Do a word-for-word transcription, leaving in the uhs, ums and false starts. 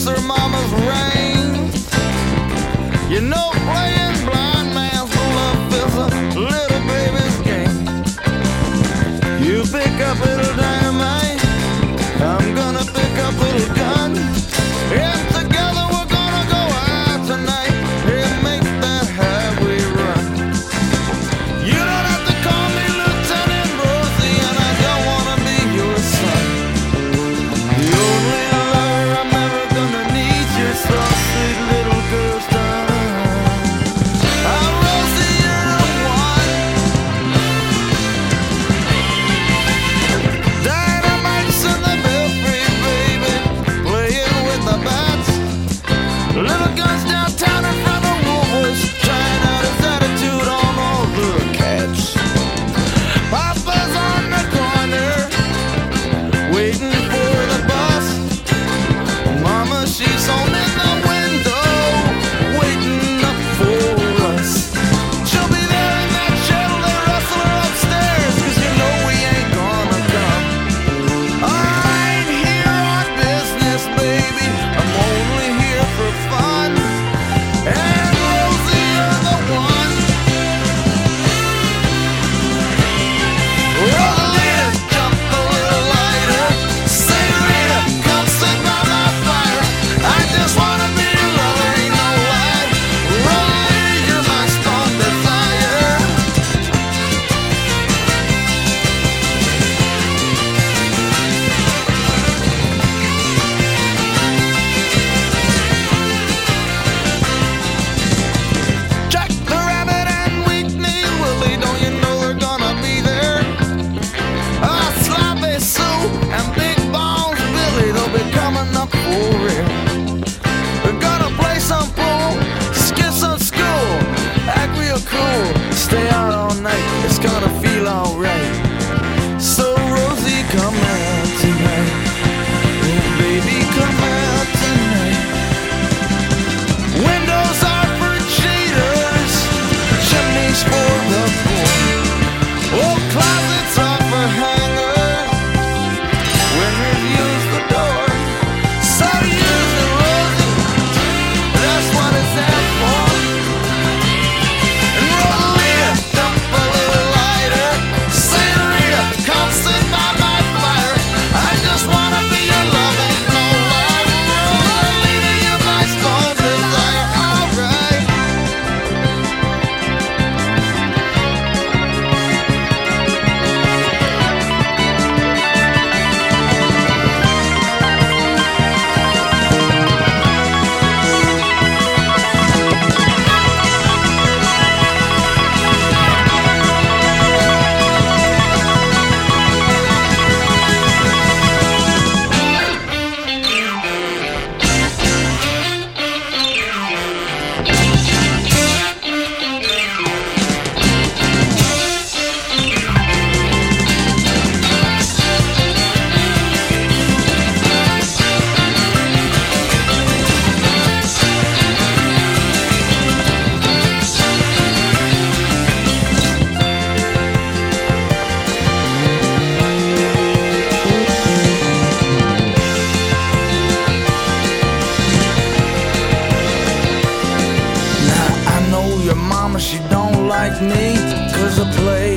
her mama's reins. You know, playing blind man's love is a little baby's game. You pick up little dynamite, I'm gonna pick up little gun. And together we're gonna go out tonight and make that highway run. You don't have to call me Lieutenant Rosie, and I don't wanna be your son. The only lawyer I'm ever gonna need, your soft, sweet little girl's done. I'm Rosie, you're the one. Dynamite's in the belfry, baby, playing with the bats. Little guns downtown in front of Woolworths, trying out his attitude on all the cats. Papa's on the corner, waiting for the bus. Mama, she's on in the window, waiting up for us. She'll be there in that Chevrolet Rustler upstairs, 'cause you know we ain't gonna come. I ain't here on business, baby, I'm only here for fun. And Rosie, you're the one. Rosalita, jump a little lighter. Senorita, come sit by my fire. I just wanna be your lover, ain't no lie. Rosalita, you're my strong desire. Jack the Rabbit and Whitney Willie, don't you know they're gonna be there? Ah, Sloppy Sue and Big Bones Billy, they'll be coming up for real. We're gonna play some pool, skip some school, act real cool, stay out all night, it's gonna feel alright. So Rosie, come out tonight. Oh, baby, come out tonight. Windows are for cheaters, chimneys for the poor. Oh, closets are for hangers, windows use the door. So use it, Rosie, that's what it's there for. And Rosalita, jump a little lighter. Senorita, come sit by my fire. I just wanna be your love, ain't no lie. Rosalita, you're my strong desire, alright. Now I know your mama, she don't like me, 'cause I play